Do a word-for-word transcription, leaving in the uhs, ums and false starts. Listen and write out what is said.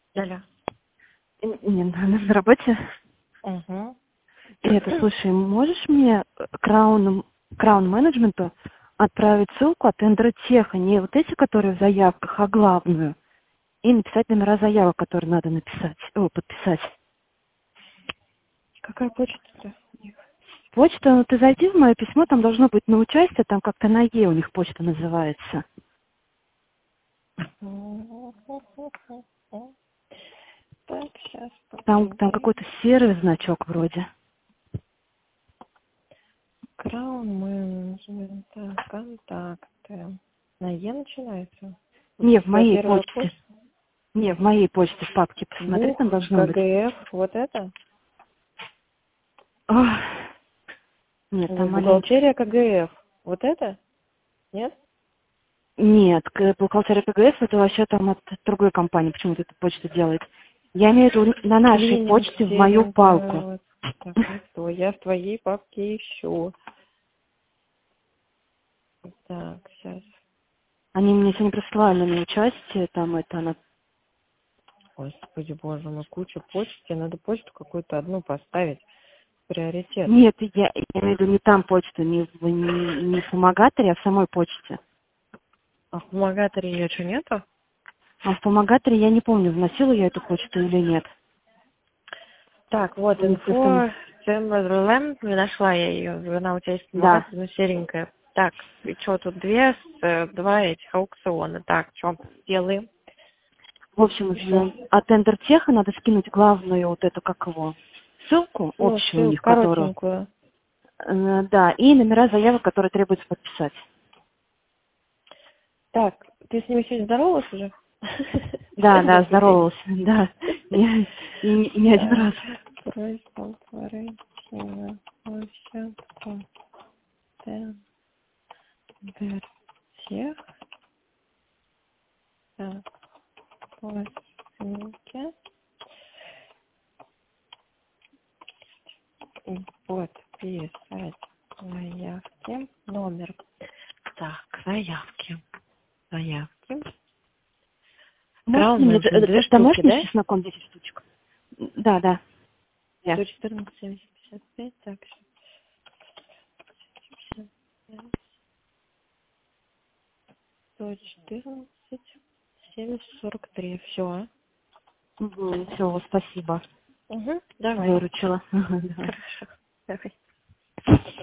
Алло. Нет, она на работе. Угу. И это, слушай, можешь мне краун, краун менеджменту отправить ссылку от Эндротеха, не вот эти, которые в заявках, а главную, и написать номера заявок, которые надо написать, о, подписать. Какая почта-то? Почта, ну ты зайди в мое письмо, там должно быть на участие, там как-то на Е у них почта называется. Так, сейчас Там, там посмотрим. какой-то серый значок вроде. Краун менеджмент, так, контакты. На Е начинается? Не, в Твоя моей первая почте. почта? Не, в моей почте в папке посмотри, там Бух, должно быть. КГФ, вот это? Ох, нет, Ой, там маленький. бухгалтерия КГФ. Вот это? Нет? Нет, к- бухгалтерия ПГС это вообще там от другой компании почему-то эту почту делает. Я имею в виду на нашей Клининг, почте в мою серинг, палку. вот. Так, не то. Я в твоей папке ищу. Так, сейчас. Они мне сегодня прислали на участие, там это она. Господи, боже мой, куча почт. Тебе надо почту какую-то одну поставить. Приоритет. Нет, я, я имею в виду не там почту, не, в- не, не в помогаторе, а в самой почте. А в помогаторе ее что, нету? А в помогаторе я не помню, вносила я эту почту или нет. Так, вот, Ну, просто- инфо, Цемберлэм, не нашла я ее, она у тебя есть Да. помогатель, но серенькая. Так, и что, тут две, с, э, два этих аукциона. Так, что, делаем? В общем, в- от Эндертеха надо скинуть главную вот эту, как его, ссылку Ну, общую у ссылку них, которую. коротенькую. Э, Да, и номера заявок, которые требуется подписать. Так, ты с ними сегодня здоровалась уже? Да, Сегодня да, воскресенье. здоровался, да, не, не, не один Так, раз. просьба Валентина, площадку Тендертех. Так, по ссылке и подписать заявки. Номер. Так, заявки. Заявки. Можете Краун мне д- менеджмент, две д- штуки, домашний да? чесноком десять штучек? Да, да. Я. сто четырнадцать, семьдесят, пятьдесят пять, так, сто четырнадцать, семьдесят, сорок три. Все. Угу, все, спасибо. Угу, давай. Выручила. Давай. Хорошо. Давай.